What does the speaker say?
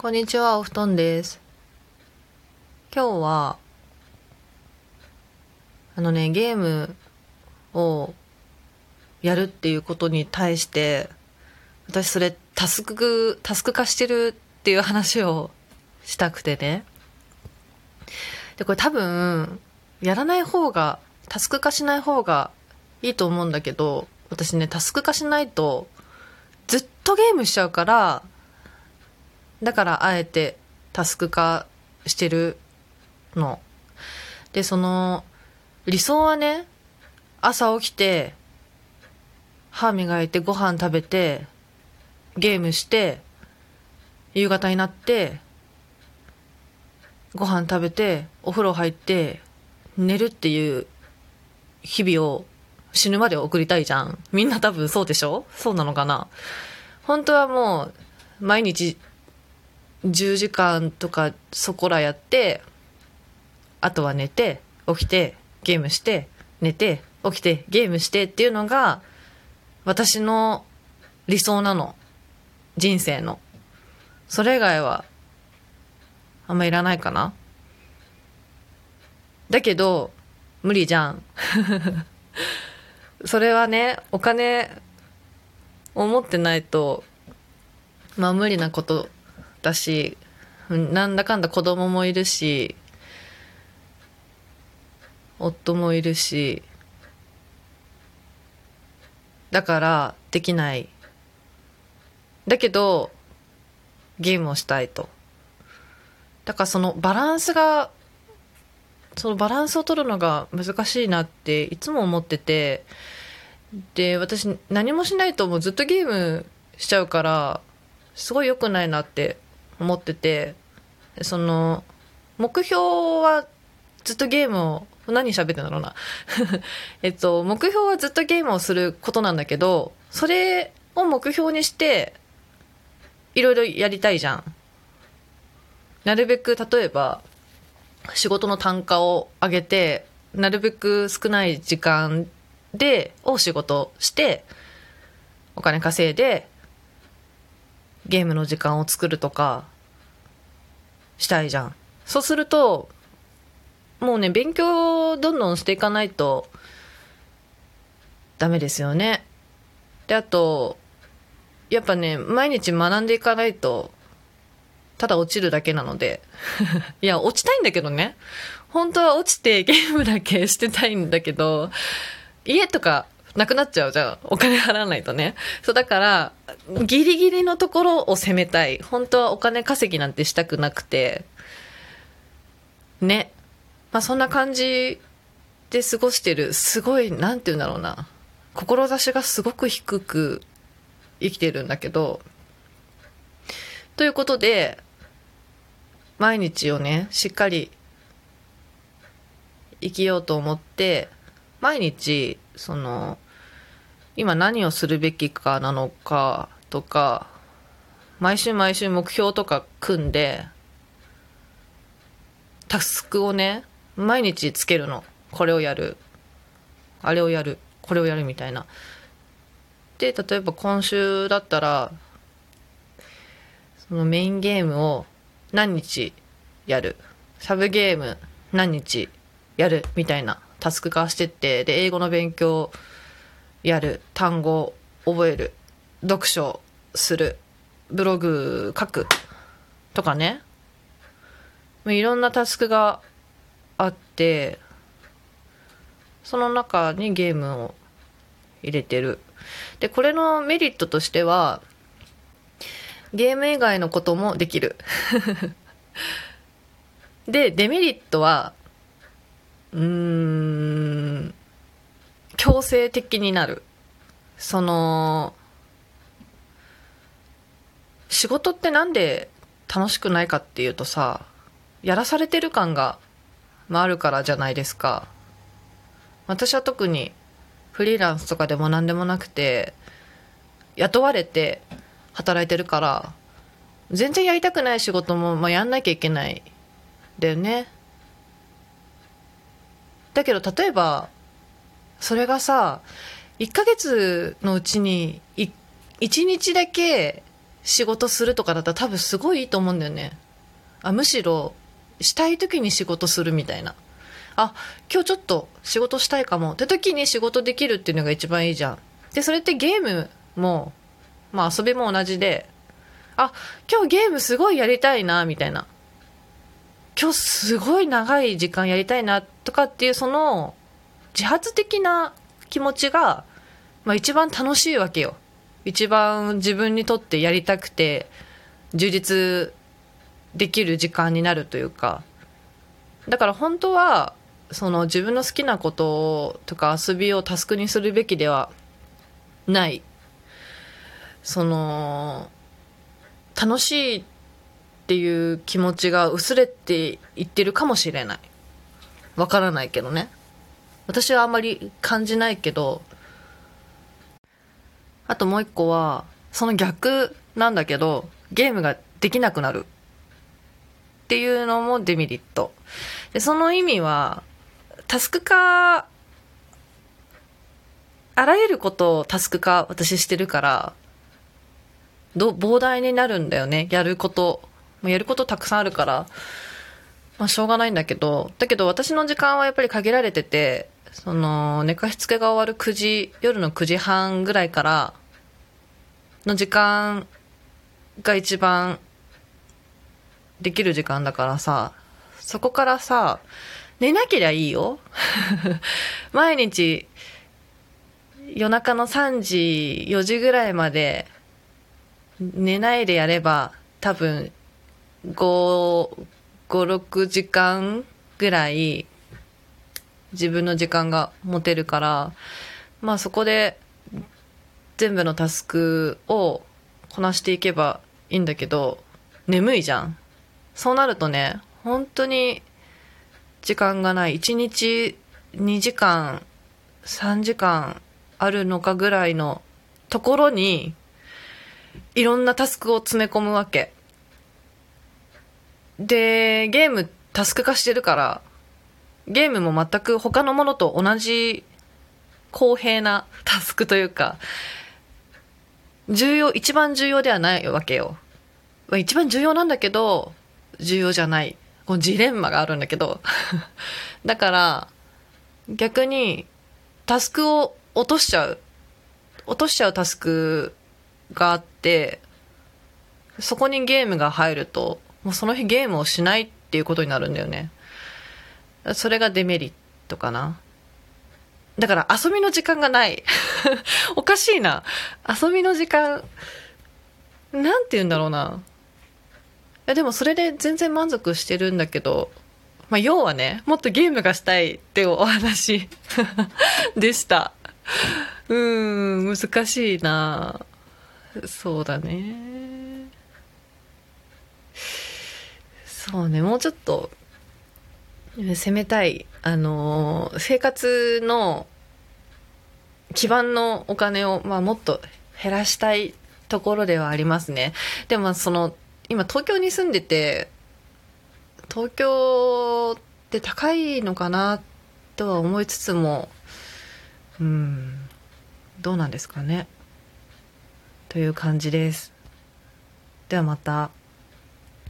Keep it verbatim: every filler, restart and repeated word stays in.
こんにちは、お布団です。今日は、あのね、ゲームをやるっていうことに対して、私それタスク、タスク化してるっていう話をしたくてね。で、これ多分、やらない方が、タスク化しない方がいいと思うんだけど、私ね、タスク化しないと、ずっとゲームしちゃうから、だからあえてタスク化してるの。で、その、理想はね、朝起きて、歯磨いてご飯食べて、ゲームして、夕方になって、ご飯食べて、お風呂入って、寝るっていう日々を死ぬまで送りたいじゃん。みんな多分そうでしょ？そうなのかな？本当はもう、毎日じゅうじかんとかそこらやって、あとは寝て、起きて、ゲームして、寝て、起きて、ゲームしてっていうのが、私の理想なの。人生の。それ以外は、あんまいらないかな。だけど、無理じゃん。それはね、お金を持ってないと、まあ無理なことだし、なんだかんだ子供もいるし、夫もいるし、だからできない。だけど、ゲームをしたいと。だからそのバランスが、そのバランスを取るのが難しいなっていつも思ってて、で、私何もしないともうずっとゲームしちゃうから、すごい良くないなって思ってて、その、目標はずっとゲームを、何喋ってんだろうな。えっと、目標はずっとゲームをすることなんだけど、それを目標にして、いろいろやりたいじゃん。なるべく、例えば、仕事の単価を上げて、なるべく少ない時間で、を仕事して、お金稼いで、ゲームの時間を作るとか、したいじゃん。そうすると、もうね、勉強をどんどんしていかないと、ダメですよね。で、あと、やっぱね、毎日学んでいかないと、ただ落ちるだけなので。いや、落ちたいんだけどね。本当は落ちてゲームだけしてたいんだけど、家とかなくなっちゃうじゃん。お金払わないとね。そう、だから、ギリギリのところを攻めたい。本当はお金稼ぎなんてしたくなくて。ね。まあそんな感じで過ごしてる。すごい、なんて言うんだろうな。志がすごく低く生きてるんだけど。ということで、毎日をね、しっかり生きようと思って、毎日、その、今何をするべきかなのかとか、毎週毎週目標とか組んで、タスクをね、毎日つけるの。これをやる。あれをやる。これをやるみたいな。で、例えば今週だったら、そのメインゲームを何日やる。サブゲーム何日やるみたいなタスク化してって、で、英語の勉強やる。単語覚える。読書する。ブログ書く。とかね。いろんなタスクがあって、その中にゲームを入れてる。で、これのメリットとしては、ゲーム以外のこともできる。で、デメリットは、うーん、強制的になる。その、仕事ってなんで楽しくないかっていうとさ、やらされてる感が、まあ、あるからじゃないですか。私は特にフリーランスとかでも何でもなくて、雇われて働いてるから、全然やりたくない仕事も、まあ、やんなきゃいけないだよね。だけど例えばそれがさ、いっかげつのうちにいいちにちだけ仕事するとかだったら多分すごいいいと思うんだよね。あ、むしろしたい時に仕事するみたいな。あ、今日ちょっと仕事したいかもって時に仕事できるっていうのが一番いいじゃん。でそれってゲームもまあ遊びも同じで、あ、今日ゲームすごいやりたいなみたいな、今日すごい長い時間やりたいなとかっていうその自発的な気持ちが、まあ、一番楽しいわけよ。一番自分にとってやりたくて充実できる時間になるというか、だから本当はその自分の好きなこととか遊びをタスクにするべきではない。その楽しいっていう気持ちが薄れていってるかもしれない。わからないけどね。私はあんまり感じないけど。あともう一個はその逆なんだけど、ゲームができなくなるっていうのもデメリットで、その意味はタスク化、あらゆることをタスク化私してるからど膨大になるんだよね。やることやることたくさんあるから、まあ、しょうがないんだけど、だけど私の時間はやっぱり限られてて、その寝かしつけが終わるくじ、夜のくじはんぐらいからの時間が一番できる時間だからさ、そこからさ寝なけりゃいいよ毎日夜中のさんじよじぐらいまで寝ないでやれば多分ご、ろくじかんぐらい自分の時間が持てるから、まあそこで全部のタスクをこなしていけばいいんだけど、眠いじゃん。そうなるとね、本当に時間がない。いちにちにじかんさんじかんあるのかぐらいのところにいろんなタスクを詰め込むわけで、ゲームタスク化してるから、ゲームも全く他のものと同じ公平なタスクというか、重要、一番重要ではないわけよ。一番重要なんだけど重要じゃない、このジレンマがあるんだけどだから逆にタスクを落としちゃう落としちゃうタスクがあって、そこにゲームが入るともうその日ゲームをしないっていうことになるんだよね。それがデメリットかな。だから遊びの時間がないおかしいな。遊びの時間なんて言うんだろうな。いやでもそれで全然満足してるんだけど、まあ、要はね、もっとゲームがしたいってお話でした。うーん、難しいな。そうだね。そうね、もうちょっと攻めたい。あのー、生活の基盤のお金を、まあ、もっと減らしたいところではありますね。でもその今東京に住んでて、東京って高いのかなとは思いつつも、うん、どうなんですかねという感じです。ではまた。